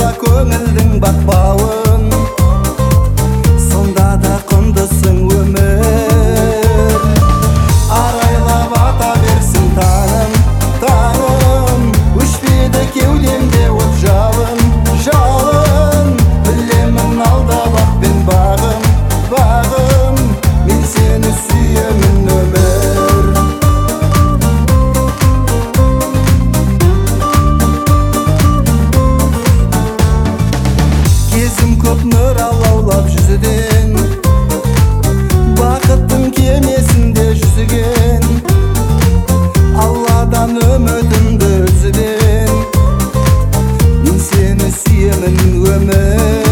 болса көңілдің батпауын, сонда да құндысың өмір. Арайлап ата берсін таңым, таңым, өшпеді кеудемде от жалын, жалын. Білемін алдабақ пен бағым, бағым, мен сені сүйемін өмір. Кезім көп нұр алаулап жүзіден, бақыттың кемесінде жүзген, Алладан үмітімді үзбен, мен сені сүйемін өмір.